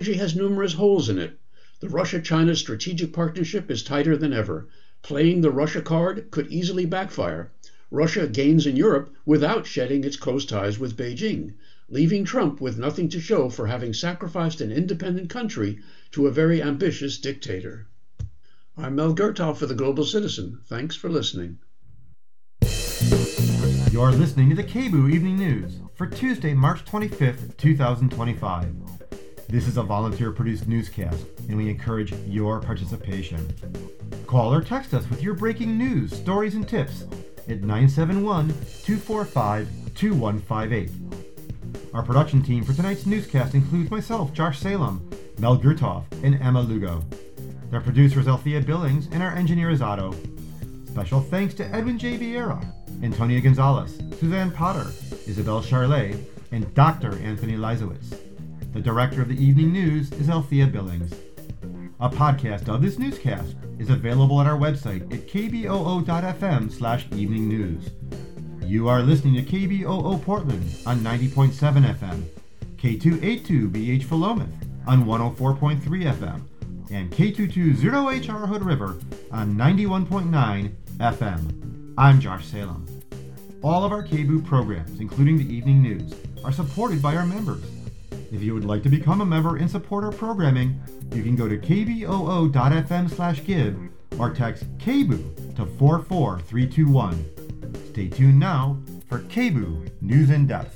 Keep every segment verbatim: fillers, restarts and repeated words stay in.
strategy has numerous holes in it. The Russia-China strategic partnership is tighter than ever. Playing the Russia card could easily backfire. Russia gains in Europe without shedding its close ties with Beijing, leaving Trump with nothing to show for having sacrificed an independent country to a very ambitious dictator. I'm Mel Gertow for The Global Citizen. Thanks for listening. You're listening to the K B O O Evening News for Tuesday, March twenty-fifth, two thousand twenty-five. This is a volunteer-produced newscast, and we encourage your participation. Call or text us with your breaking news, stories, and tips at nine seven one, two four five, two one five eight. Our production team for tonight's newscast includes myself, Josh Salem, Mel Gertoff, and Emma Lugo. Their producer is Althea Billings, and our engineer is Otto. Special thanks to Edwin J. Vieira, Antonia Gonzalez, Suzanne Potter, Isabel Charlet, and Doctor Anthony Leisowitz. The director of the evening news is Althea Billings. A podcast of this newscast is available at our website at k b o o dot f m slash evening news. You are listening to K B O O Portland on ninety point seven F M, K two eighty-two B H Philomath on one oh four point three F M, and K two twenty H R Hood River on ninety-one point nine F M. I'm Josh Salem. All of our K B O O programs, including the evening news, are supported by our members. If you would like to become a member and support our programming, you can go to k b o o dot f m slash give or text K B O O to four four three two one. Stay tuned now for K B O O News in Depth.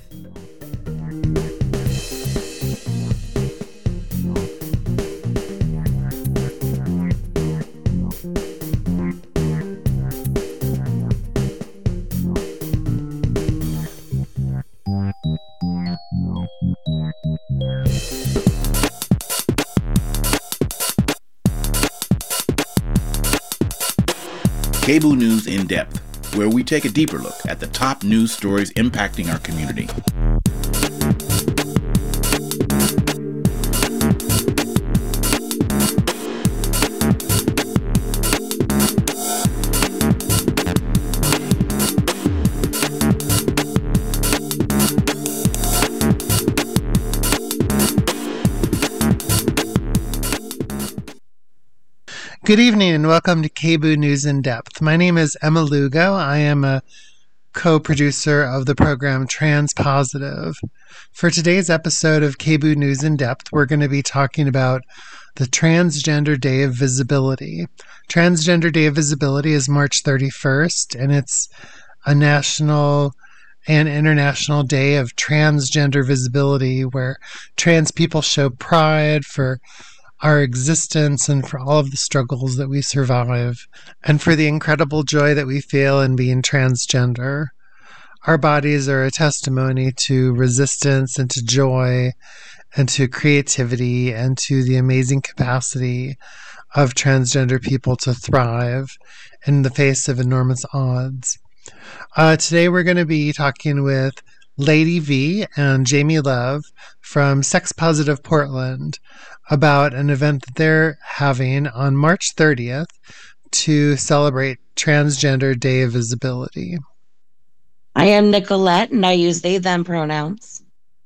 K B O O News in Depth, where we take a deeper look at the top news stories impacting our community. Good evening and welcome to K B O O News in Depth. My name is Emma Lugo. I am a co-producer of the program Transpositive. For today's episode of K B O O News in Depth, we're going to be talking about the Transgender Day of Visibility. Transgender Day of Visibility is March thirty-first, and it's a national and international day of transgender visibility where trans people show pride for our existence and for all of the struggles that we survive, and for the incredible joy that we feel in being transgender. Our bodies are a testimony to resistance and to joy and to creativity and to the amazing capacity of transgender people to thrive in the face of enormous odds. Uh, today we're going to be talking with Lady V and Jamie Love from Sex Positive Portland about an event that they're having on March thirtieth to celebrate Transgender Day of Visibility. I am Nicolette, and I use they, them pronouns.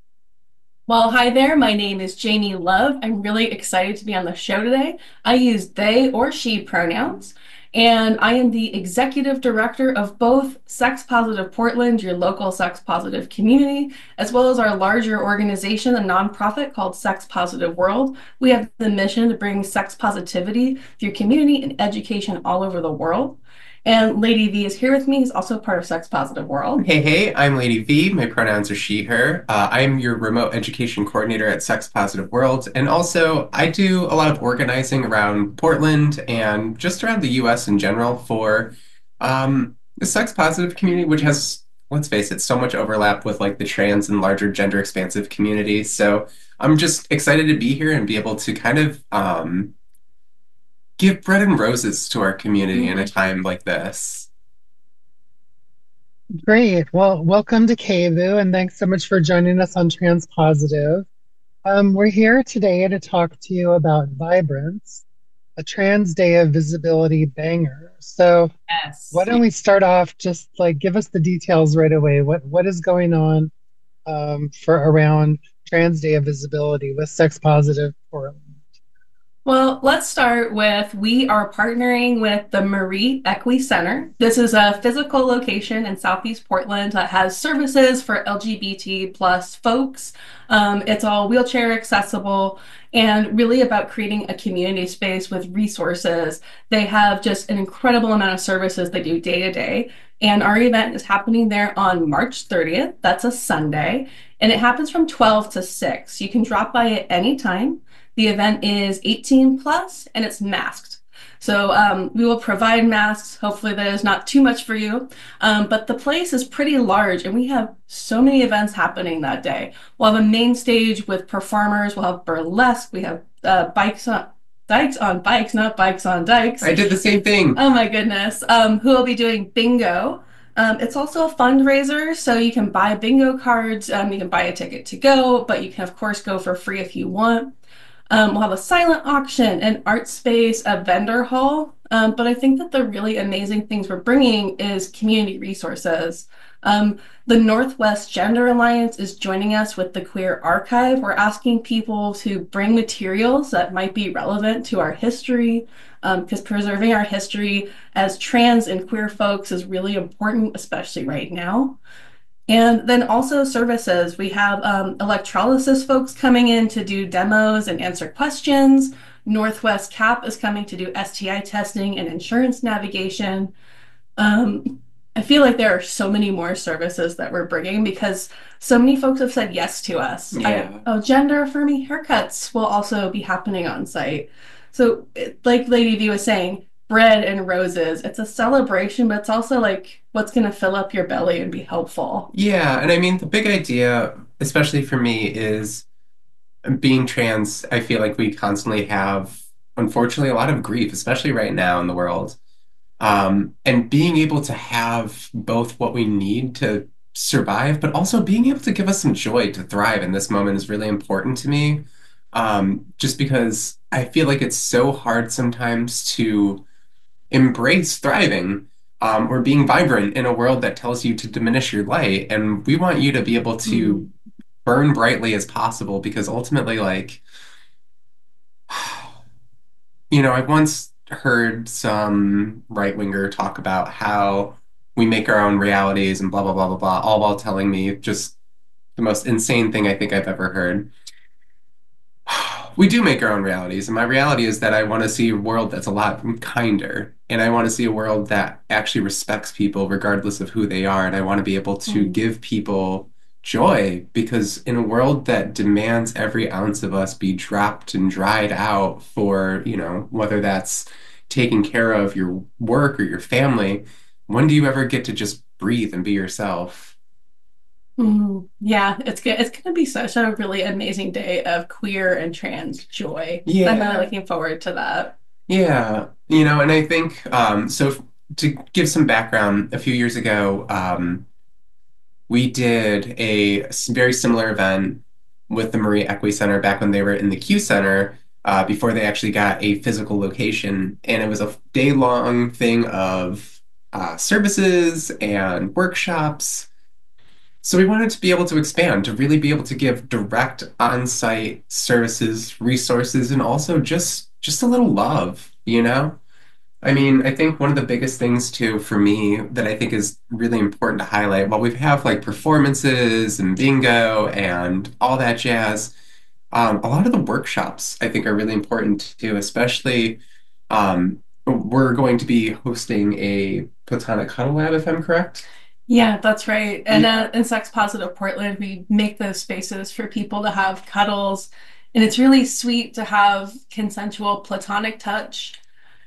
Well, hi there. My name is Jamie Love. I'm really excited to be on the show today. I use they or she pronouns, and I am the executive director of both Sex Positive Portland, your local sex positive community, as well as our larger organization, a nonprofit called Sex Positive World. We have the mission to bring sex positivity through community and education all over the world. And Lady V is here with me. He's also part of Sex Positive World. Hey, hey, I'm Lady V. My pronouns are she, her. Uh, I'm your remote education coordinator at Sex Positive World. And also, I do a lot of organizing around Portland and just around the U S in general for um, the sex positive community, which has, let's face it, so much overlap with like the trans and larger gender expansive community. So I'm just excited to be here and be able to kind of um, give bread and roses to our community in a time like this. Great. Well, welcome to K B O O, and thanks so much for joining us on Transpositive. Um, we're here today to talk to you about Vibrance, a Trans Day of Visibility banger. So Yes. why don't we start off, just like give us the details right away. What What is going on um, for around Trans Day of Visibility with Sex Positive Portland? Well, let's start with we are partnering with the Marie Equi Center. This is a physical location in Southeast Portland that has services for L G B T plus folks. Um, it's all wheelchair accessible and really about creating a community space with resources. They have just an incredible amount of services they do day to day. And our event is happening there on March thirtieth. That's a Sunday. And it happens from twelve to six. You can drop by at any time. The event is eighteen plus and it's masked. So um, we will provide masks. Hopefully that is not too much for you. Um, but the place is pretty large and we have so many events happening that day. We'll have a main stage with performers. We'll have burlesque. We have uh, bikes on dikes on bikes, not bikes on dikes. I did the same thing. Oh my goodness. Um, who will be doing bingo. Um, it's also a fundraiser, so you can buy bingo cards. Um, you can buy a ticket to go, but you can of course go for free if you want. Um, we'll have a silent auction, an art space, a vendor hall. Um, but I think that the really amazing things we're bringing is community resources. Um, the Northwest Gender Alliance is joining us with the Queer Archive. We're asking people to bring materials that might be relevant to our history, because um, preserving our history as trans and queer folks is really important, especially right now. And then also services. We have um, electrolysis folks coming in to do demos and answer questions. Northwest C A P is coming to do S T I testing and insurance navigation. Um, I feel like there are so many more services that we're bringing because so many folks have said yes to us. Yeah. I, oh, gender affirming haircuts will also be happening on site. So like Lady V was saying, bread and roses. It's a celebration, but it's also like what's going to fill up your belly and be helpful. Yeah, and I mean, the big idea, especially for me, is being trans. I feel like we constantly have, unfortunately, a lot of grief, especially right now in the world. Um, and being able to have both what we need to survive, but also being able to give us some joy to thrive in this moment is really important to me. Um, just because I feel like it's so hard sometimes to embrace thriving um, or being vibrant in a world that tells you to diminish your light. And we want you to be able to mm. burn brightly as possible because ultimately, like, you know, I once heard some right-winger talk about how we make our own realities and blah, blah, blah, blah, blah, all while telling me just the most insane thing I think I've ever heard. We do make our own realities, and my reality is that I want to see a world that's a lot kinder, and I want to see a world that actually respects people regardless of who they are, and I want to be able to mm. give people joy, because in a world that demands every ounce of us be dropped and dried out for, you know, whether that's taking care of your work or your family, when do you ever get to just breathe and be yourself? Mm, yeah, it's good. It's going to be such a really amazing day of queer and trans joy. Yeah. I'm really looking forward to that. Yeah, you know, and I think, um, so f- to give some background, a few years ago, um, we did a s- very similar event with the Marie Equi Center back when they were in the Q Center, uh, before they actually got a physical location. And it was a day-long thing of uh, services and workshops. So we wanted to be able to expand, to really be able to give direct on-site services, resources, and also just just a little love, you know? I mean, I think one of the biggest things too for me that I think is really important to highlight, while we have like performances and bingo and all that jazz, um, a lot of the workshops I think are really important too, especially um, we're going to be hosting a Platonic Cuddle Lab, if I'm correct. Yeah, that's right. And uh, in Sex Positive Portland, we make those spaces for people to have cuddles. And it's really sweet to have consensual platonic touch.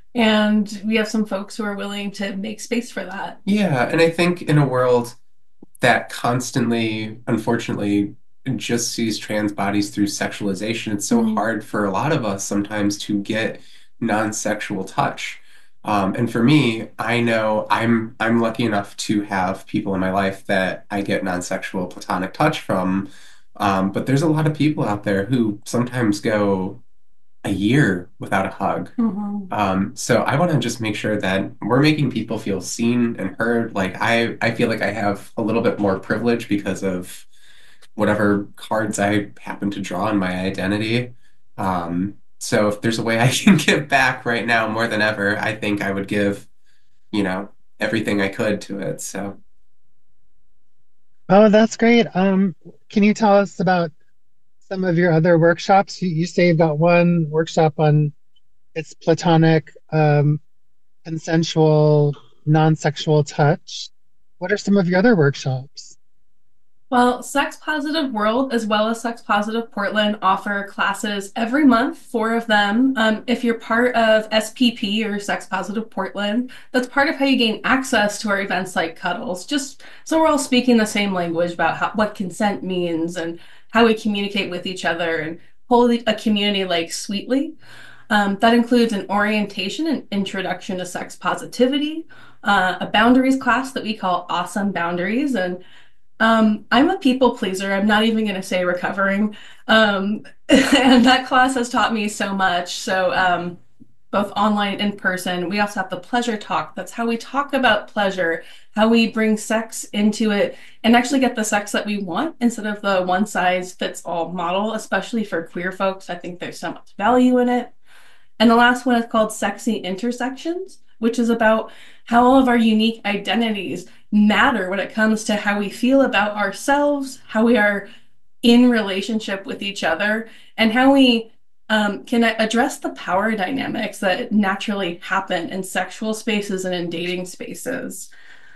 And we have some folks who are willing to make space for that. Yeah, and I think in a world that constantly, unfortunately, just sees trans bodies through sexualization, it's so mm-hmm. hard for a lot of us sometimes to get non-sexual touch. Um, and for me, I know I'm I'm lucky enough to have people in my life that I get non-sexual platonic touch from. Um, but there's a lot of people out there who sometimes go a year without a hug. Mm-hmm. Um, so I want to just make sure that we're making people feel seen and heard. Like I, I feel like I have a little bit more privilege because of whatever cards I happen to draw in my identity. Um, so if there's a way I can give back right now more than ever, I think I would give, you know, everything I could to it. So Oh, that's great. Um, can you tell us about some of your other workshops? You, you say you've got one workshop on it's platonic, um, consensual, non-sexual touch. What are some of your other workshops? Well, Sex Positive World as well as Sex Positive Portland offer classes every month, four of them. Um, if you're part of S P P or Sex Positive Portland, that's part of how you gain access to our events like Cuddles, just so we're all speaking the same language about how, what consent means and how we communicate with each other and hold a community like Sweetly. Um, that includes an orientation and introduction to sex positivity, uh, a boundaries class that we call Awesome Boundaries, and um, I'm a people pleaser. I'm not even going to say recovering. Um, and that class has taught me so much. So, um, both online and in person. We also have the pleasure talk. That's how we talk about pleasure, how we bring sex into it and actually get the sex that we want instead of the one size fits all model, especially for queer folks. I think there's so much value in it. And the last one is called Sexy Intersections, which is about how all of our unique identities matter when it comes to how we feel about ourselves, how we are in relationship with each other, and how we um, can address the power dynamics that naturally happen in sexual spaces and in dating spaces.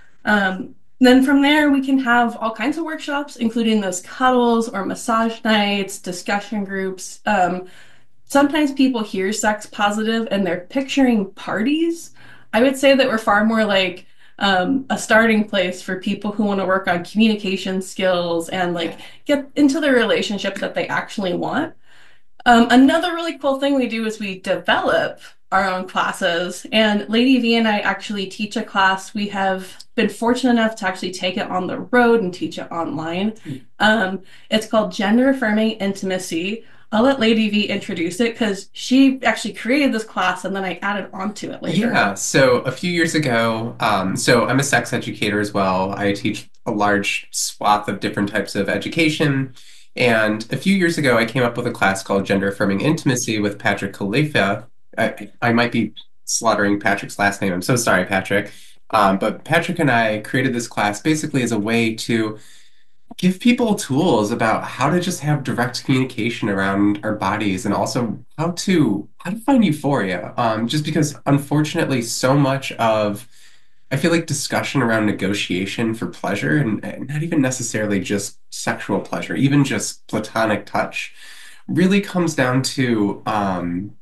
Um, then from there, we can have all kinds of workshops, including those cuddles or massage nights, discussion groups. Um, sometimes people hear sex positive and they're picturing parties. I would say that we're far more like um, a starting place for people who want to work on communication skills and like get into the relationship that they actually want. Um, another really cool thing we do is we develop our own classes, and Lady V and I actually teach a class. We have been fortunate enough to actually take it on the road and teach it online. Um, it's called Gender Affirming Intimacy. I'll let Lady V introduce it because she actually created this class and then I added onto it later. Yeah, so a few years ago, um, so I'm a sex educator as well. I teach a large swath of different types of education. And a few years ago, I came up with a class called Gender Affirming Intimacy with Patrick Khalifa. I, I might be slaughtering Patrick's last name. I'm so sorry, Patrick. Um, but Patrick and I created this class basically as a way to give people tools about how to just have direct communication around our bodies and also how to how to find euphoria. Um, just because unfortunately so much of I feel like discussion around negotiation for pleasure and, and not even necessarily just sexual pleasure, even just platonic touch, really comes down to um,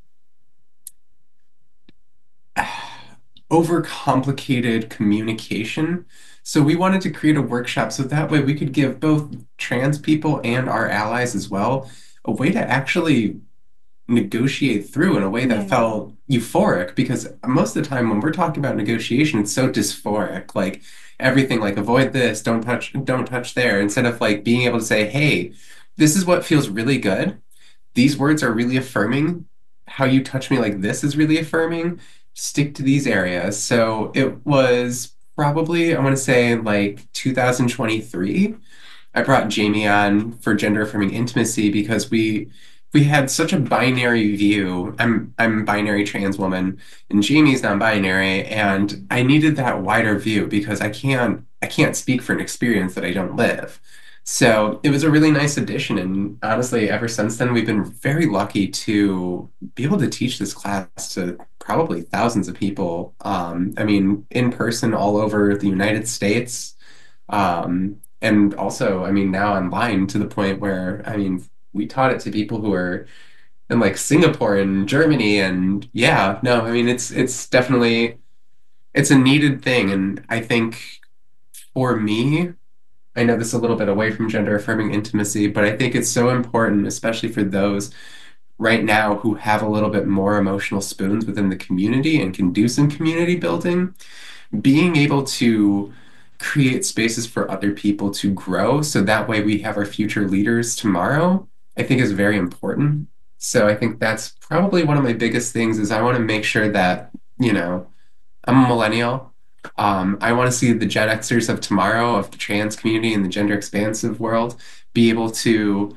overcomplicated communication. So we wanted to create a workshop so that way we could give both trans people and our allies as well a way to actually negotiate through in a way that Yeah. felt euphoric, because most of the time when we're talking about negotiation, it's so dysphoric. Like everything, like avoid this, don't touch, don't touch there, instead of like being able to say, hey, this is what feels really good. These words are really affirming. How you touch me like this is really affirming. Stick to these areas. So it was probably, I want to say like two thousand twenty-three. I brought Jamie on for Gender Affirming Intimacy because we we had such a binary view. I'm I'm a binary trans woman and Jamie's non-binary, and I needed that wider view because I can't I can't speak for an experience that I don't live. So it was a really nice addition, and honestly, ever since then, we've been very lucky to be able to teach this class to probably thousands of people. Um, I mean, in person all over the United States, um, and also, I mean, now online to the point where, I mean, we taught it to people who are in like Singapore and Germany, and yeah, no, I mean, it's it's definitely it's a needed thing, and I think for me. I know this is a little bit away from gender affirming intimacy, but I think it's so important, especially for those right now who have a little bit more emotional spoons within the community and can do some community building, being able to create spaces for other people to grow so that way we have our future leaders tomorrow, I think is very important. So I think that's probably one of my biggest things is I want to make sure that, you know, I'm a millennial. Um, I want to see the Gen Xers of tomorrow, of the trans community and the gender expansive world, be able to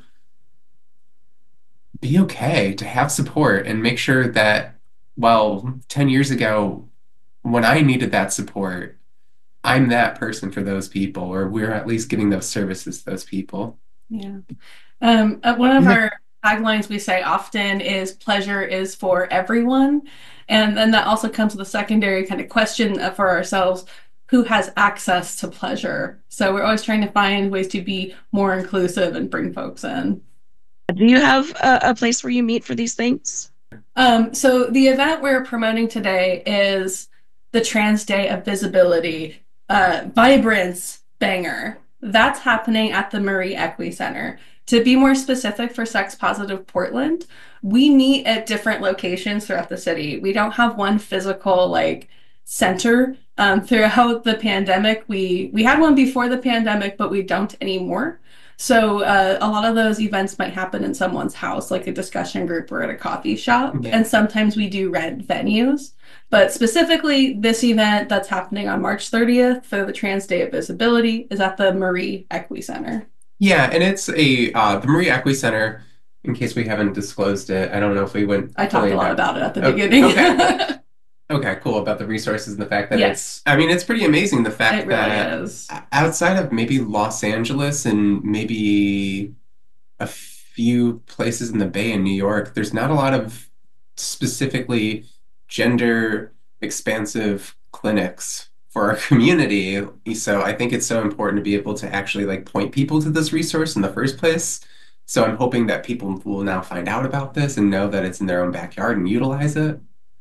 be okay, to have support and make sure that, well, ten years ago, when I needed that support, I'm that person for those people, or we're at least giving those services to those people. Yeah. Um, uh, one of our taglines we say often is pleasure is for everyone. And then that also comes with a secondary kind of question for ourselves, who has access to pleasure? So we're always trying to find ways to be more inclusive and bring folks in. Do you have a, a place where you meet for these things? Um, so the event we're promoting today is the Trans Day of Visibility, uh, Vibrance Banger. That's happening at the Marie Equi Center. To be more specific for Sex Positive Portland, we meet at different locations throughout the city. We don't have one physical like center. Um, throughout the pandemic, we we had one before the pandemic, but we don't anymore. So uh, a lot of those events might happen in someone's house, like a discussion group or at a coffee shop. Yeah. And sometimes we do rent venues. But specifically, this event that's happening on March thirtieth for the Trans Day of Visibility is at the Marie Equi Center. Yeah, and it's a uh, the Marie Equi Center. In case we haven't disclosed it, I don't know if we went. I talked a lot about it at the Oh, beginning. okay. Okay, cool. About the resources and the fact that Yes. it's, I mean, it's pretty amazing the fact It really that is. outside of maybe Los Angeles and maybe a few places in the Bay in New York, there's not a lot of specifically gender expansive clinics for our community. So I think it's so important to be able to actually like point people to this resource in the first place. So I'm hoping that people will now find out about this and know that it's in their own backyard and utilize it.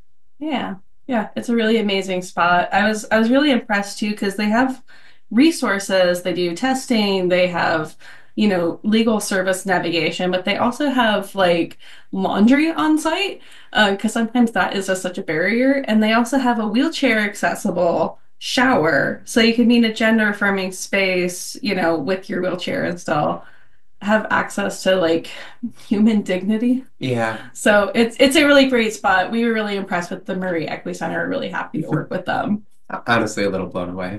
Yeah. Yeah, it's a really amazing spot. I was I was really impressed too because they have resources, they do testing, they have, you know, legal service navigation, but they also have like laundry on site because uh, sometimes that is just such a barrier. And they also have a wheelchair accessible shower, so you can be in a gender affirming space, you know, with your wheelchair and still have access to like human dignity. Yeah. So it's it's a really great spot. We were really impressed with the Marie Equi Center. We're really happy to work with them. Honestly, a little blown away.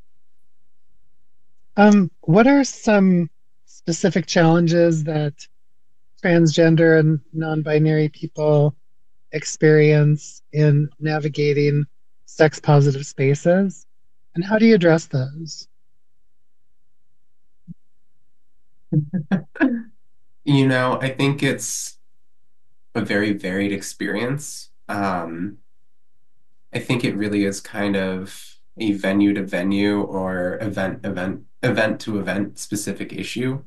Um, what are some specific challenges that transgender and non-binary people experience in navigating sex positive spaces, and how do you address those? You know, I think it's a very varied experience. Um, I think it really is kind of a venue to venue or event event event to event specific issue.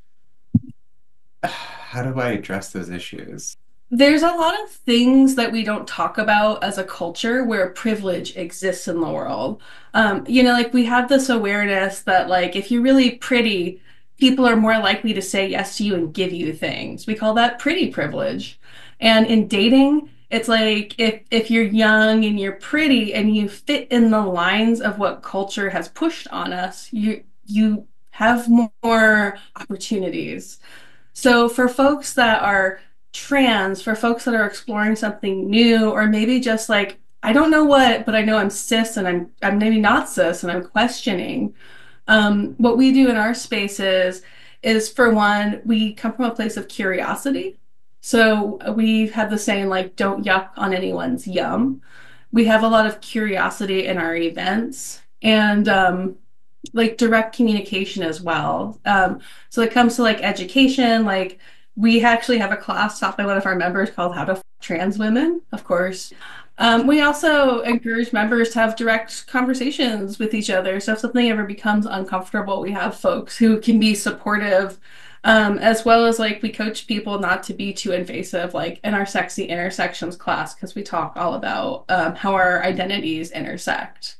How do I address those issues? There's a lot of things that we don't talk about as a culture where privilege exists in the world. Um, you know, like we have this awareness that like if you're really pretty, people are more likely to say yes to you and give you things. We call that pretty privilege. And in dating, it's like if if you're young and you're pretty and you fit in the lines of what culture has pushed on us, you you have more opportunities. So for folks that are trans, for folks that are exploring something new, or maybe just like, I don't know what, but I know I'm cis and I'm I'm maybe not cis and I'm questioning. Um, what we do in our spaces is, for one, we come from a place of curiosity. So we have the saying like, don't yuck on anyone's yum. We have a lot of curiosity in our events and um, like direct communication as well. Um, so it comes to like education, like we actually have a class taught by one of our members called How to F Trans Women, of course. Um, we also encourage members to have direct conversations with each other. So if something ever becomes uncomfortable, we have folks who can be supportive, um, as well as like we coach people not to be too invasive, like in our Sexy Intersections class, because we talk all about um, how our identities intersect.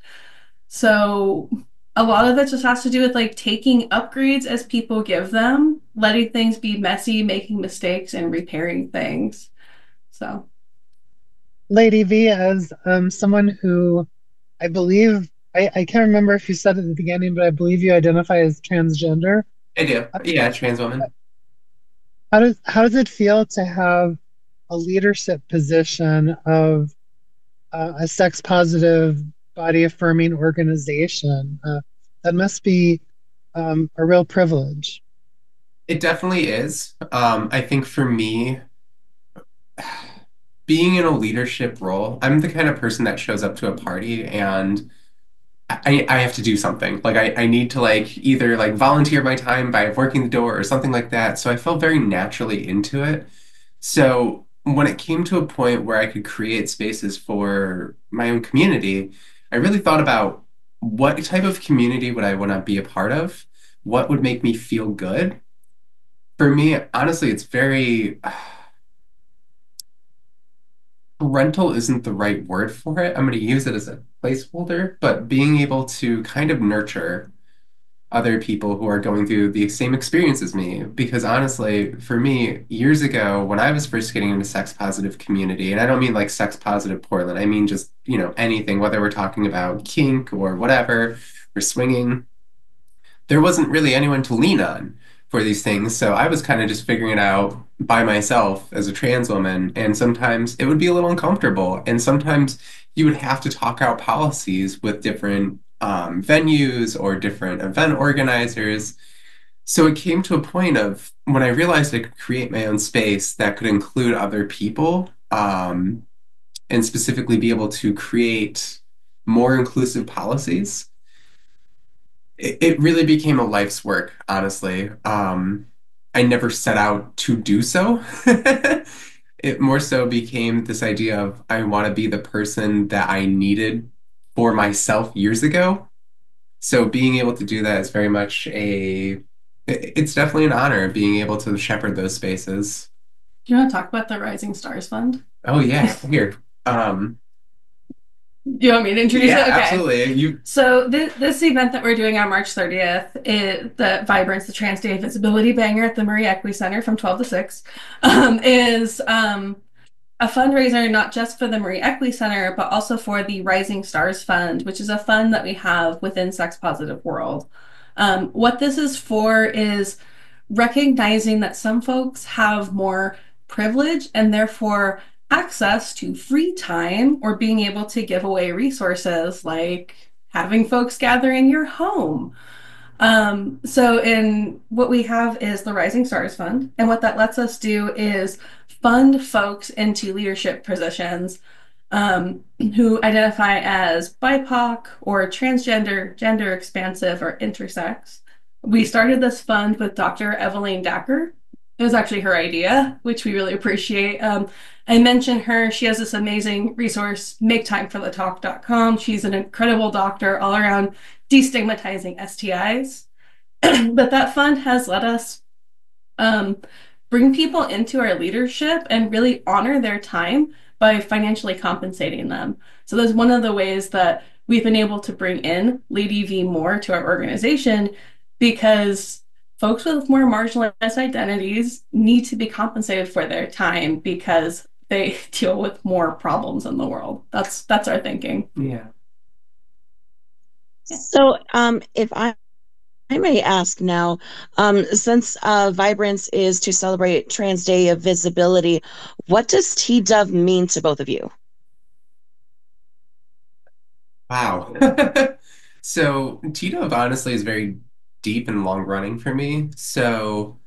So a lot of it just has to do with like taking upgrades as people give them, letting things be messy, making mistakes, and repairing things. So. Lady V, as um, someone who I believe, I, I can't remember if you said at the beginning, but I believe you identify as transgender. I do. Yeah, trans woman. How does how does it feel to have a leadership position of uh, a sex positive, body affirming organization? Uh, that must be um, a real privilege. It definitely is. Um, I think for me, being in a leadership role, I'm the kind of person that shows up to a party and I, I have to do something. Like I, I need to like either like volunteer my time by working the door or something like that. So I fell very naturally into it. So when it came to a point where I could create spaces for my own community, I really thought about what type of community would I want to be a part of? What would make me feel good? For me, honestly, it's very parental isn't the right word for it. I'm going to use it as a placeholder, but being able to kind of nurture other people who are going through the same experience as me. Because honestly, for me, years ago, when I was first getting into sex positive community, and I don't mean like sex positive Portland, I mean just, you know, anything, whether we're talking about kink or whatever, or swinging, there wasn't really anyone to lean on for these things. So I was kind of just figuring it out by myself as a trans woman. And sometimes it would be a little uncomfortable. And sometimes you would have to talk out policies with different um, venues or different event organizers. So it came to a point of when I realized I could create my own space that could include other people, um, and specifically be able to create more inclusive policies. It, it really became a life's work, honestly. Um, I never set out to do so. It more so became this idea of I want to be the person that I needed for myself years ago. So being able to do that is very much a, it- it's definitely an honor being able to shepherd those spaces. Do you want to talk about the Rising Stars Fund? Oh yeah, here. Um, Do you want me to introduce yeah, it? Okay. absolutely. You, So th this event that we're doing on March thirtieth is the Vibrance, the Trans Day Visibility Banger at the Marie Equi Center from twelve to six, um, is um, a fundraiser not just for the Marie Equi Center, but also for the Rising Stars Fund, which is a fund that we have within Sex Positive World. Um, what this is for is recognizing that some folks have more privilege and therefore access to free time or being able to give away resources like having folks gather in your home. Um, so in what we have is the Rising Stars Fund, and what that lets us do is fund folks into leadership positions um, who identify as B I P O C or transgender, gender expansive, or intersex. We started this fund with Doctor Evelyn Dacker. It was actually her idea, which we really appreciate. Um, I mentioned her. She has this amazing resource, make time for the talk dot com. She's an incredible doctor all around destigmatizing S T Is. But that fund has let us um, bring people into our leadership and really honor their time by financially compensating them. So that's one of the ways that we've been able to bring in Lady V more to our organization, because folks with more marginalized identities need to be compensated for their time because they deal with more problems in the world. That's that's our thinking. yeah. So, um, if I, I may ask now, um, since uh, Vibrance is to celebrate Trans Day of Visibility, what does T-Dove mean to both of you? Wow. So T-Dove honestly is very deep and long running for me. So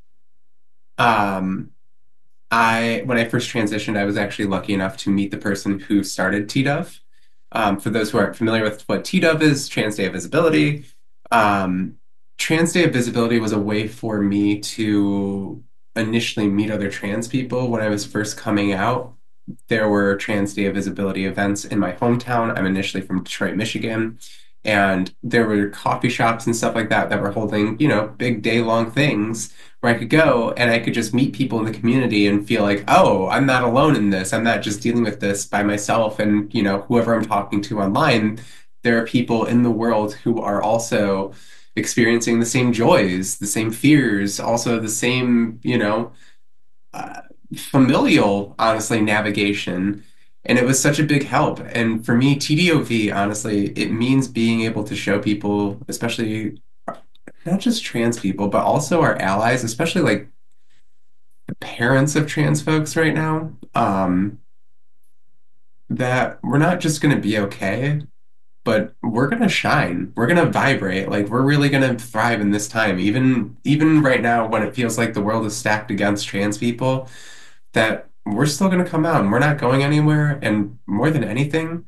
um I when I first transitioned, I was actually lucky enough to meet the person who started T-Dove. Um, for those who aren't familiar with what T-Dove is, Trans Day of Visibility. Um, Trans Day of Visibility was a way for me to initially meet other trans people when I was first coming out. There were Trans Day of Visibility events in my hometown. I'm initially from Detroit, Michigan, and there were coffee shops and stuff like that that were holding, you know, big day-long things where I could go and I could just meet people in the community and feel like, oh, I'm not alone in this. I'm not just dealing with this by myself. And, you know, whoever I'm talking to online, there are people in the world who are also experiencing the same joys, the same fears, also the same, you know, uh, familial, honestly, navigation. And it was such a big help. And for me, T D O V, honestly, it means being able to show people, especially not just trans people, but also our allies, especially like the parents of trans folks right now, um, that we're not just going to be okay. but we're gonna shine. We're gonna vibrate. Like we're really gonna thrive in this time. Even even right now, when it feels like the world is stacked against trans people, that we're still gonna come out and we're not going anywhere. And more than anything,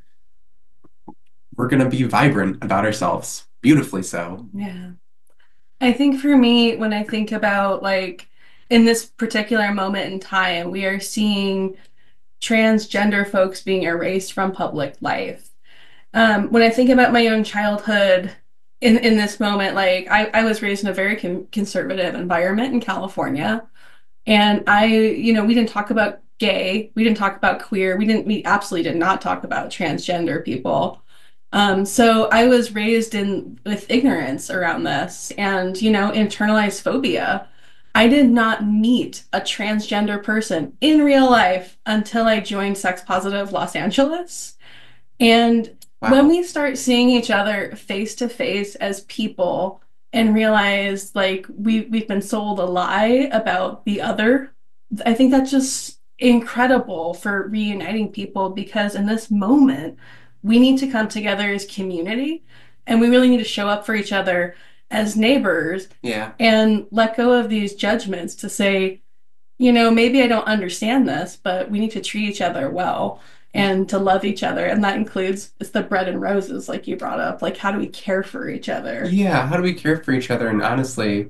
we're gonna be vibrant about ourselves, beautifully so. Yeah. I think for me, when I think about like in this particular moment in time, we are seeing transgender folks being erased from public life. Um, when I think about my own childhood in, in this moment, like I, I was raised in a very con conservative environment in California. And I, you know, we didn't talk about gay, we didn't talk about queer, we didn't, we absolutely did not talk about transgender people. Um, so I was raised in with ignorance around this and, you know, internalized phobia. I did not meet a transgender person in real life until I joined Sex Positive Los Angeles. And when Wow. we start seeing each other face to face as people and realize like we we've been sold a lie about the other, I think that's just incredible for reuniting people because in this moment we need to come together as community and we really need to show up for each other as neighbors Yeah. and let go of these judgments to say, you know, maybe I don't understand this, but we need to treat each other well and to love each other. And that includes it's the bread and roses, like you brought up. Like, how do we care for each other? Yeah, how do we care for each other? And honestly,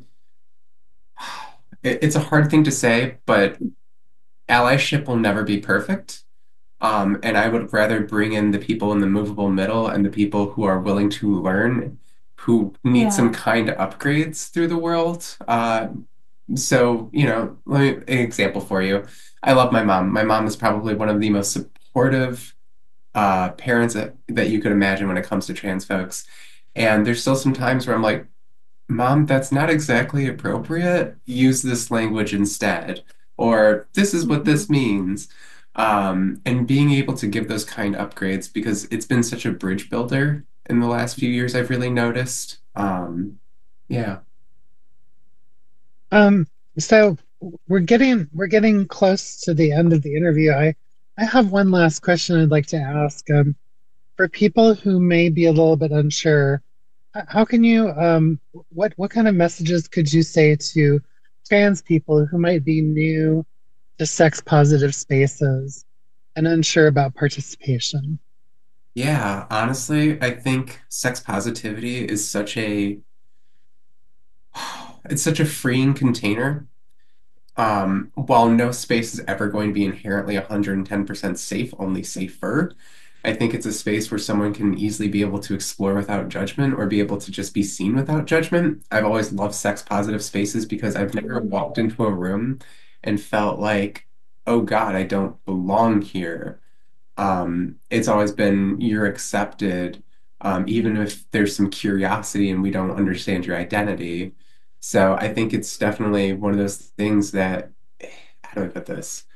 it, it's a hard thing to say, but allyship will never be perfect. Um, and I would rather bring in the people in the movable middle and the people who are willing to learn, who need some Yeah. kind of upgrades through the world. Uh, so, you know, let me an example for you. I love my mom. My mom is probably one of the most supportive uh, parents that, that you could imagine when it comes to trans folks. And there's still some times where I'm like, Mom, that's not exactly appropriate. Use this language instead. Or this is what Mhm. this means. Um, and being able to give those kind upgrades because it's been such a bridge builder in the last few years, I've really noticed. Um, yeah. Um, so we're getting we're getting close to the end of the interview. I I have one last question I'd like to ask. Um, for people who may be a little bit unsure, h- how can you um what what kind of messages could you say to trans people who might be new to sex positive spaces and unsure about participation? Yeah, honestly, I think sex positivity is such a it's such a freeing container. Um, while no space is ever going to be inherently one hundred ten percent safe, only safer, I think it's a space where someone can easily be able to explore without judgment or be able to just be seen without judgment. I've always loved sex positive spaces because I've never walked into a room and felt like, oh God, I don't belong here. Um, it's always been you're accepted, um, even if there's some curiosity and we don't understand your identity. So I think it's definitely one of those things that, how do I put this?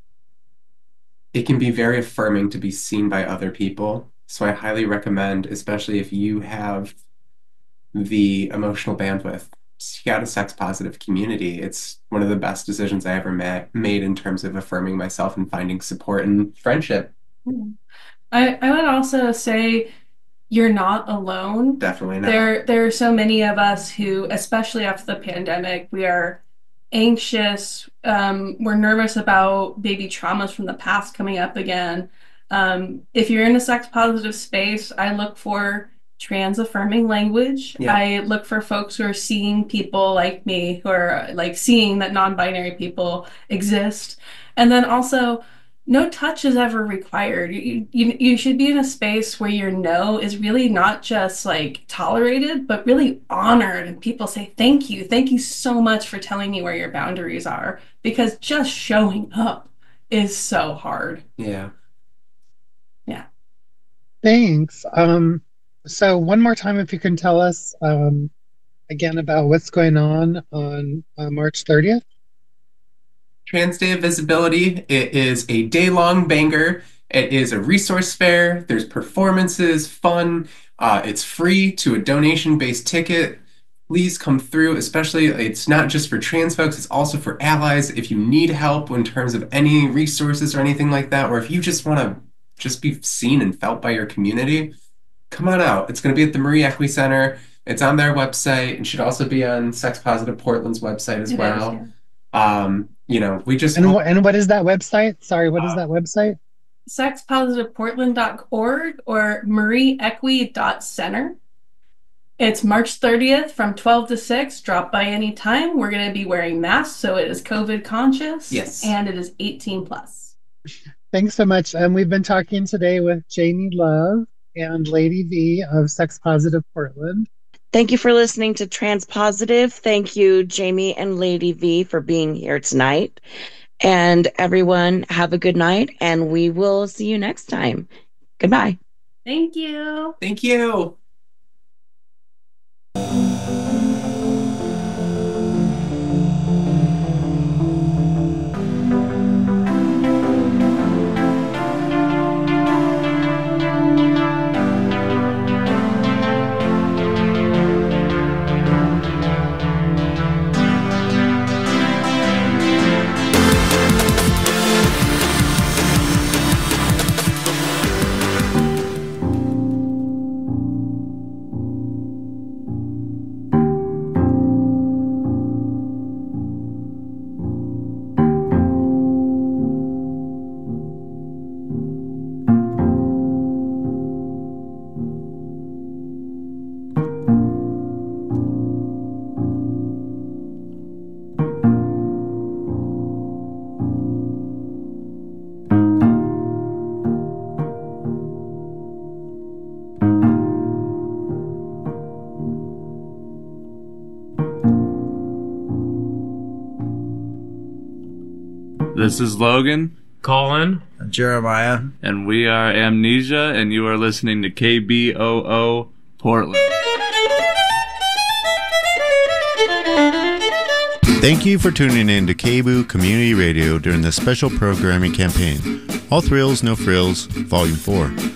It can be very affirming to be seen by other people. So I highly recommend, especially if you have the emotional bandwidth, seek out a sex positive community. It's one of the best decisions I ever ma made in terms of affirming myself and finding support and friendship. Mhm. I, I would also say you're not alone. Definitely not. There, there are so many of us who, especially after the pandemic, we are anxious. Um, we're nervous about baby traumas from the past coming up again. Um, if you're in a sex positive space, I look for trans affirming language. Yeah. I look for folks who are seeing people like me, who are like seeing that non-binary people exist. And then also, no touch is ever required. You, you you should be in a space where your no is really not just like tolerated, but really honored. And people say, thank you. Thank you so much for telling me where your boundaries are. Because just showing up is so hard. Yeah. Yeah. Thanks. Um, so one more time, if you can tell us um, again about what's going on on uh, March thirtieth. Trans Day of Visibility. It is a day-long banger. It is a resource fair. There's performances, fun. Uh, it's free to a donation-based ticket. Please come through, especially it's not just for trans folks, it's also for allies. If you need help in terms of any resources or anything like that, or if you just want to just be seen and felt by your community, come on out. It's going to be at the Marie Equi Center. It's on their website. It should also be on Sex Positive Portland's website as It is, well. yeah. Um, you know, we just And, hope- wh- and what is that website? Sorry, what is Uh, that website? sex positive portland dot org or marie equi dot center. It's March thirtieth from twelve to six. Drop by any time. We're going to be wearing masks, so it is COVID conscious. Yes. And it is eighteen plus. Thanks so much. Um, we've been talking today with Jamie Love and Lady V of Sex Positive Portland. Thank you for listening to Transpositive. Thank you, Jamie and Lady V, for being here tonight. And everyone, have a good night, and we will see you next time. Goodbye. Thank you. Thank you. This is Logan, Colin, Jeremiah, and we are Amnesia, and you are listening to K B O O Portland. Thank you for tuning in to K B O O Community Radio during the special programming campaign, All Thrills, No Frills, Volume four.